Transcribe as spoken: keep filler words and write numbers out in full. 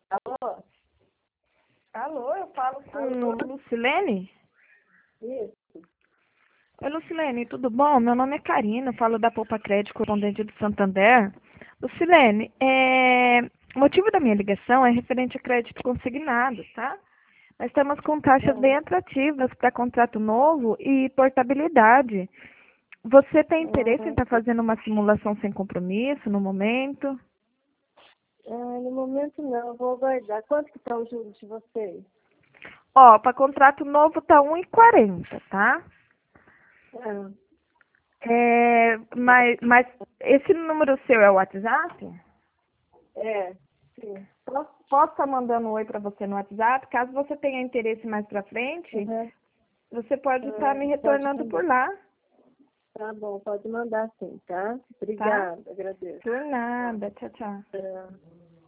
Alô? Alô, eu falo com Alô? Lucilene? Isso. Oi, Lucilene, tudo bom? Meu nome é Karina, eu falo da Poupa Crédito Correspondente do Santander. Lucilene, é... o motivo da minha ligação é referente a crédito consignado, tá? Nós estamos com taxas bem Ah, atrativas para contrato novo e portabilidade. Você tem interesse em ah, estar fazendo uma simulação sem compromisso no momento? ah, no momento não, eu vou aguardar. Quanto que está o juros de vocês? Ó, para contrato novo tá um e quarenta, tá? Ah, É, mas, mas esse número seu é o WhatsApp? é, sim. Posso posso estar mandando um oi para você no WhatsApp? Caso você tenha interesse mais para frente, Uhum. você pode estar Ah, me pode retornando mandar. por lá, Tá bom, pode mandar sim, tá? tá? Obrigada, agradeço. Por nada. Tchau, tchau. Ah.